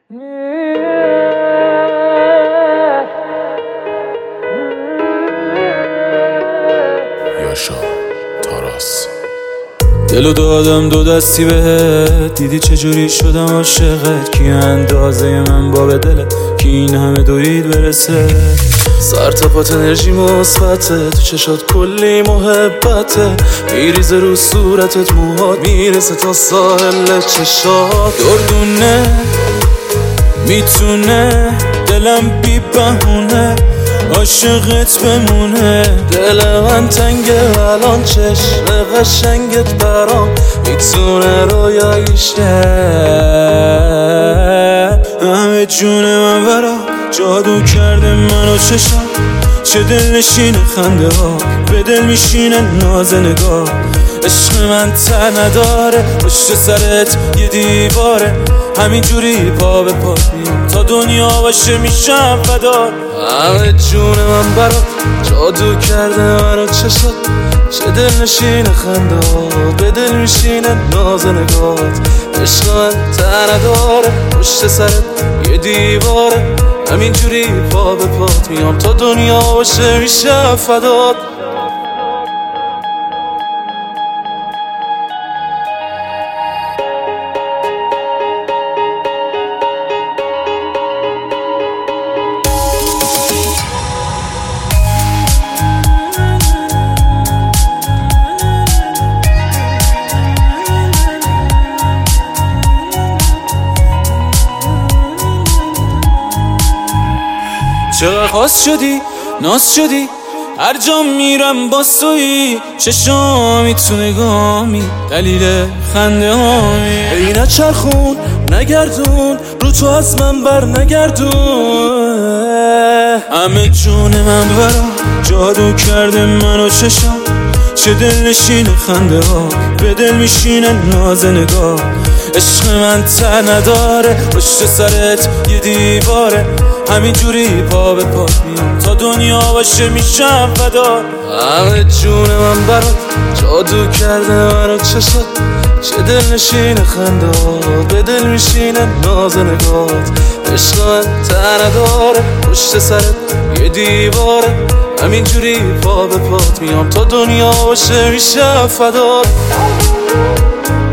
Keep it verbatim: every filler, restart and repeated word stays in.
یاشا تاراس دلو دادم دو دستی بهت، دیدی چجوری شدم عاشقت. کی اندازه من با به دلت که این همه دوید برسه. سر تا پات انرژی مثبته، تو چشات کلی محبته، میریزه رو صورتت موهات، میرسه تا ساحل چشات. دردونه میتونه دلم بی بهونه عاشقت بمونه. دل من تنگه الان، چشم قشنگت برام میتونه رویایی شه. همه جون من برا جادو کرده منو چشم، چه دل نشینه خنده ها، به دل میشینه ناز نگاه. عشق من ته نداره، پشت سرت یه دیواره، همینجوری پا به پا تا دنیا باشه میشم فدار. همه جون من برات جادو کرده منو چشات، چه دل نشینه خنده ها، به دل میشینه ناز نگات. عشق من ته نداره، پشت سرت یه دیواره، همینجوری پا به پات میام تا دنیا باشه میشم فدات. چقدر خاص شدی، ناز شدی، هر جا میرم با سویی. چشامی تو نگامی، دلیل خنده هامی. ای نچرخون نگردون، رو تو از من بر نگردون. همه جون من برا جادو کرده منو چشم، چه دل نشینه خنده ها، به دل میشینه ناز نگاه. عشق من ته نداره، پشت سرت یه دیواره، همینجوری پا به پا میام تا دنیا باشه میشم فدار. همه جون من برات جادو کرده منو چشات، چه دل نشینه خنده ها، به دل میشینه ناز نگات. عشق من ته نداره، پشت سرت یه دیواره، همینجوری پا به پات میام تا دنیا باشه میشم فدار.